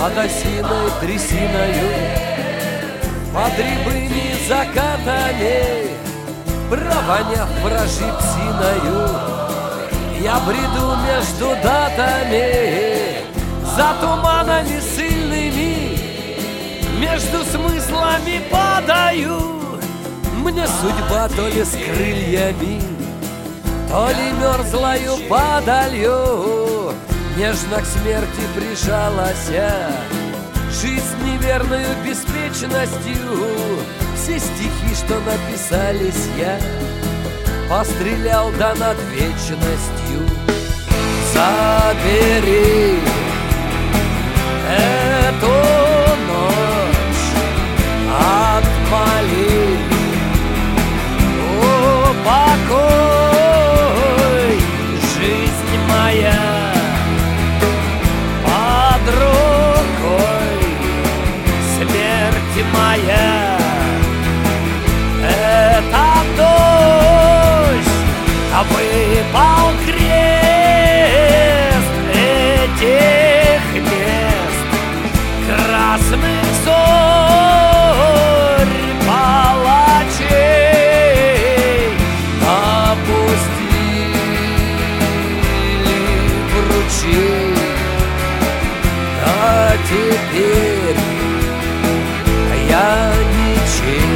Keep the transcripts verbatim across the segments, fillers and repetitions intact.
под осиной трясиною, под рябыми закатами, провоняв вражьей псиною, я бреду между датами, за туманами сильными, между смыслами падаю. Мне судьба то ли с крыльями, то ли мерзлою падалью нежно к смерти прижалась. Жизнь неверную беспечностью, все стихи, что написались, я пострелял да над вечностью. Забери эту ночь, отмоли упокой, жизнь моя под рукой, смерть моя это дождь, а выпал крест этих мест, красных зорь палачей опустили в ручей, а теперь я ничей.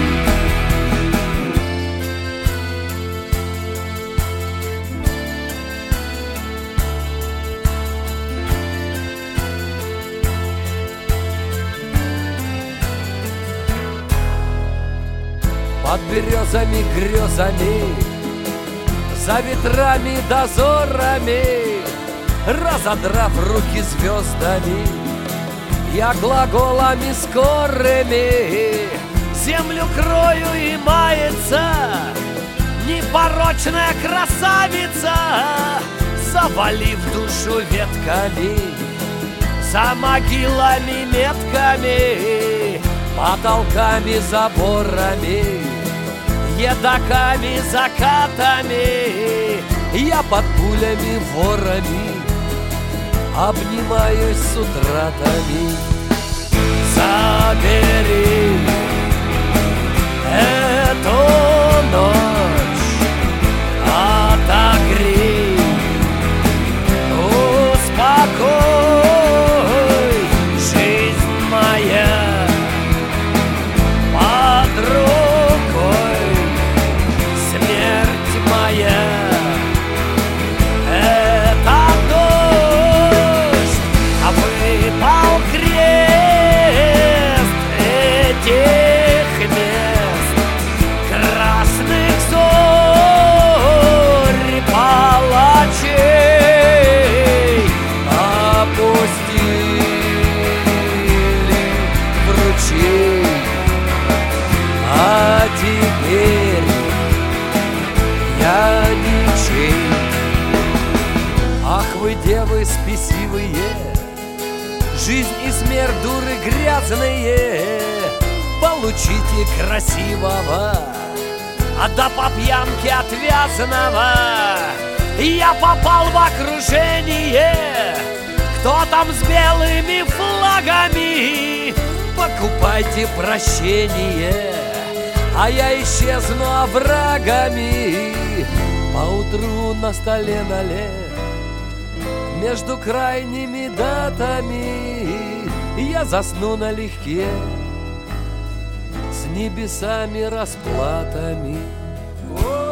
Под березами грезами, за ветрами дозорами, разодрав руки звездами, я глаголами скорыми землю крою и мается непорочная красавица, завалив душу ветками, за могилами метками, потолками, заборами, едоками, закатами, я под пулями, ворами обнимаюсь с утратами. Забери эту ночь, отогрей, успокой, жизнь моя под рукой, смерть моя это дождь, а выпал крест этих мест, красных зорь палачей опустили в ручей, а теперь я ничей. Ах вы, девы спесивые, жизнь и смерть дуры грязные, получите красивого, а да по пьянке отвязанного. Я попал в окружение, кто там с белыми флагами, покупайте прощение, а я исчезну оврагами. Поутру на столе налет между крайними датами я засну налегке с небесами расплатами.